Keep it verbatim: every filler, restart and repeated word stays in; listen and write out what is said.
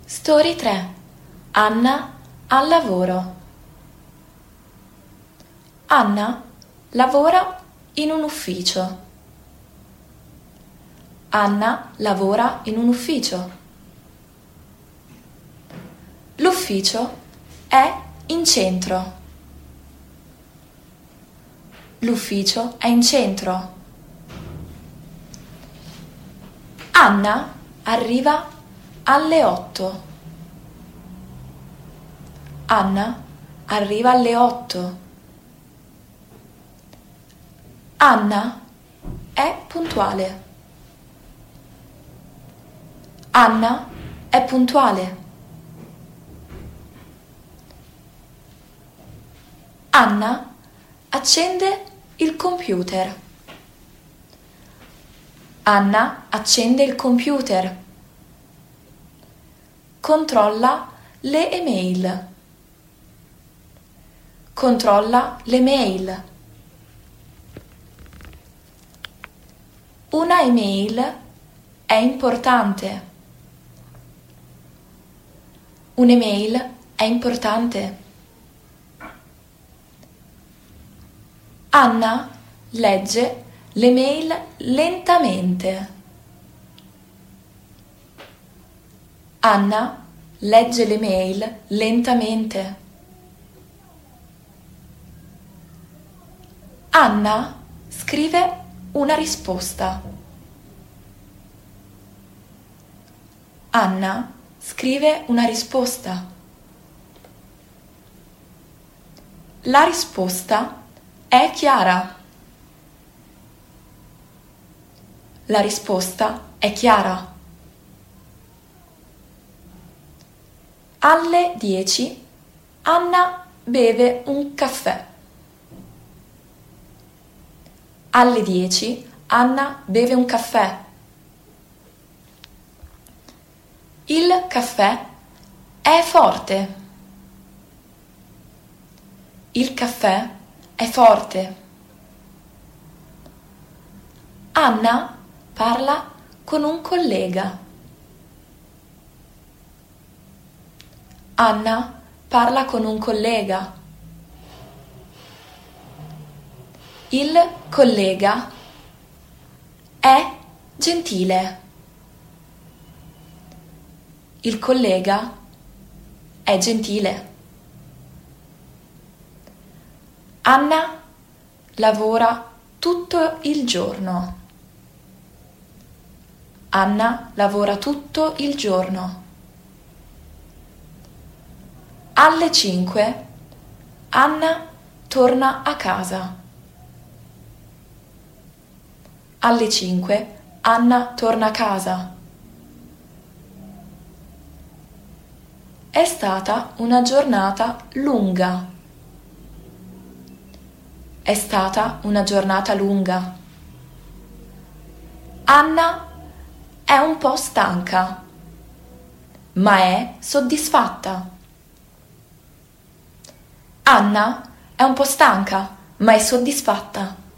Story tre. Anna al lavoro. Anna lavora in un ufficio. Anna lavora in un ufficio. L'ufficio è in centro. L'ufficio è in centro. Anna arriva alle otto. Anna arriva alle otto. Anna è puntuale. Anna è puntuale. Anna accende il computer. Anna accende il computer. Controlla le email. Controlla le mail. Una email è importante. Un'email è importante. Anna legge le mail lentamente. Anna legge le mail lentamente. Anna scrive una risposta. Anna scrive una risposta. La risposta è chiara. La risposta è chiara. Alle dieci Anna beve un caffè. Alle dieci Anna beve un caffè. Il caffè è forte. Il caffè è forte. Anna parla con un collega. Anna parla con un collega. Il collega è gentile. Il collega è gentile. Anna lavora tutto il giorno. Anna lavora tutto il giorno. Alle cinque Anna torna a casa. Alle cinque Anna torna a casa. È stata una giornata lunga. È stata una giornata lunga. Anna è un po' stanca, ma è soddisfatta. Anna è un po' stanca, ma è soddisfatta.